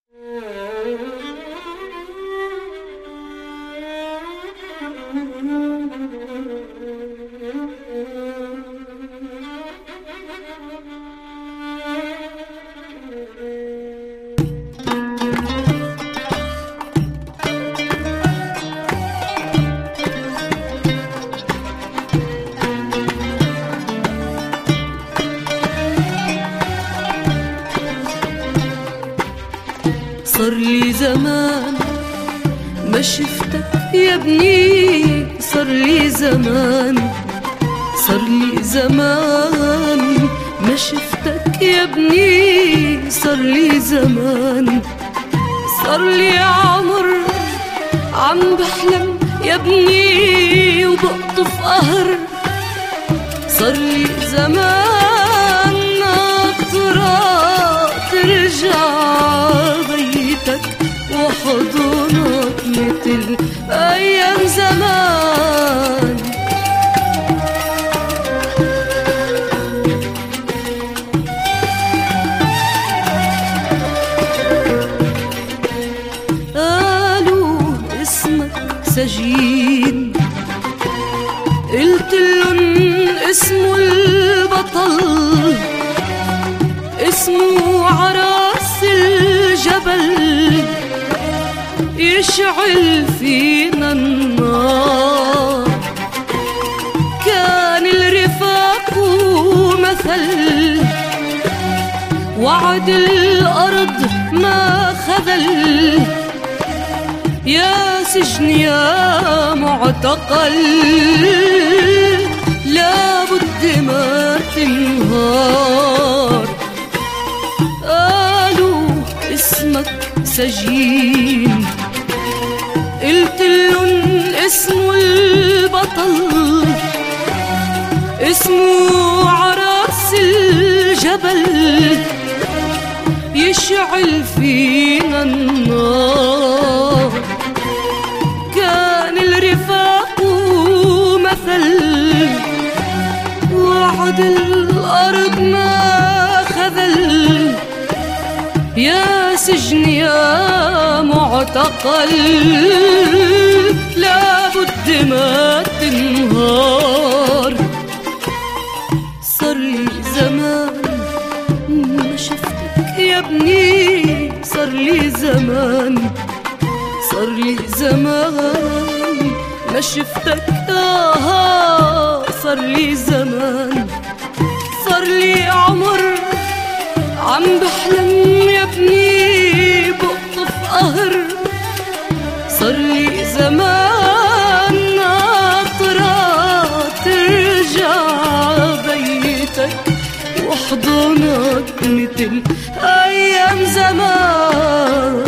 صار لي زمان ما شفتك يا ابني، صار لي زمان، صار لي زمان ما شفتك يا ابني، صار لي زمان، صار لي عمر عم بحلم يا ابني وبقطف قهر، صار لي زمان ناطرة ترجع بيتك وحضنك مثل أيام زمان. قالوا اسمك سجين، قلتلن اسمه البطل، اسمه عراس الجبل، يشعل فينا النار، كان الرفاق ومثل، وعد الأرض ما خذل، يا سجن يا معتقل لابد ما تنهار. قالوا اسمك سجين، قلتلن اسمه البطل، اسمه عراس الجبل، يشعل فينا النار، كان الرفاق ومثل، وعد الأرض ما خذل، يا سجن يا معتقل لابد ما تنهار. صار لي زمان ما شفتك يا ابني، صار لي زمان، صار لي زمان ما شفتك، صار لي زمان، صار لي عمر عم بحلم يا ابني بقطف قهر، صار لي زمان ناطرة ترجع بيتك وحضنك مثل أيام زمان.